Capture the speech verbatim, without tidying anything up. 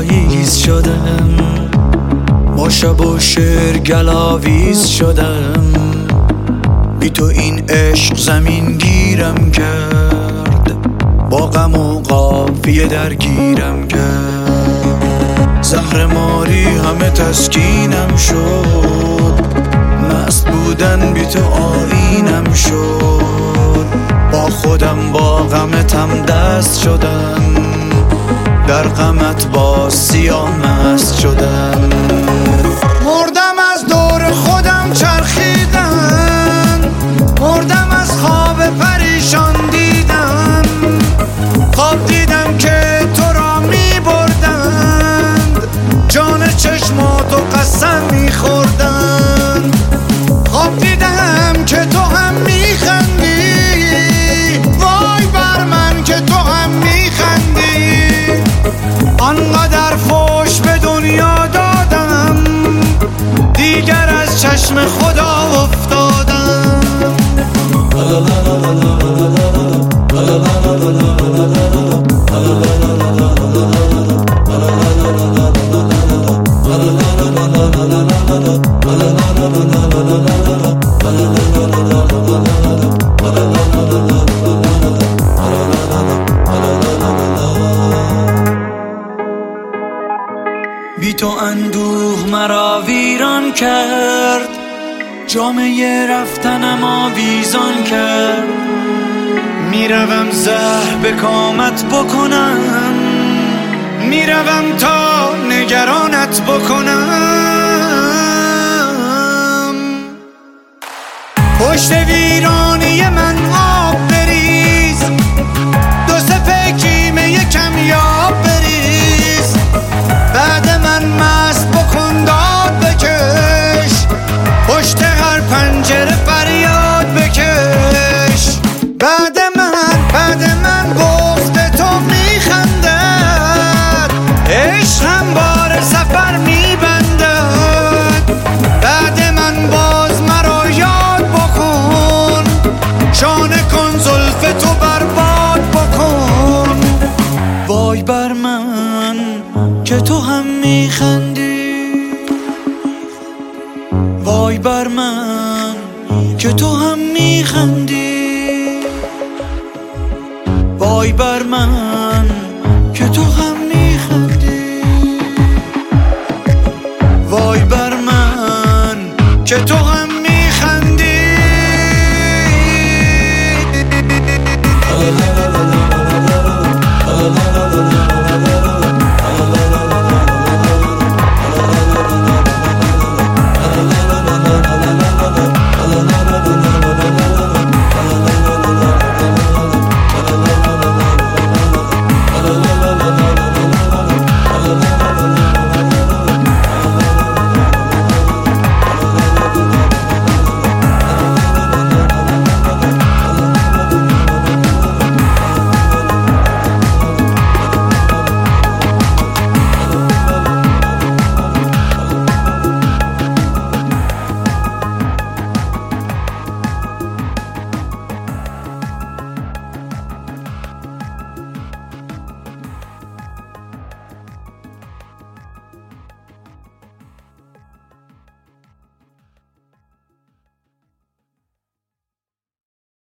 مریض شدم، با شب و شعر گلاویز شدم. بی تو این عشق زمین گیرم کرد، با غم و قافیه درگیرم کرد. زهر ماری همه تسکینم شد، مست بودن بی تو آیینم شد. با خودم با غمتم دست شدم، در غمت با سیاه مست شدم. مردم از دور خودم چرخیدم، مردم از خواب پریشان دیدم. خواب دیدم که تو را می بردند، جان چشماتو قسم می خوردند. خواب دیدم که تو هم می خندی، وای بر من که تو هم می خندی. آنقدر فوش به دنیا دادم، دیگر از چشم خدا افتادم. بی تو اندوه مرا ویران کرد، جامعه رفتنم آویزان کرد. میروم زهر به کامت بکنم، میروم تا نگرانت بکنم. پشت ویرانی من آب بریز، دو سه کیمه یکم یاب بریز. بعد من مست بکن داد بکش، پشت هر پنجره فریاد بکش. بعد من بعد من گفته تو میخندد، عشقم بار سفر میبندد. بعد من باز مرا یاد بکن، شانه کن زلف تو برباد بکن. وای بر من که تو هم میخندی، وای بر من که تو هم میخندی. وای بر من که تو هم میخندی، وای بر من که تو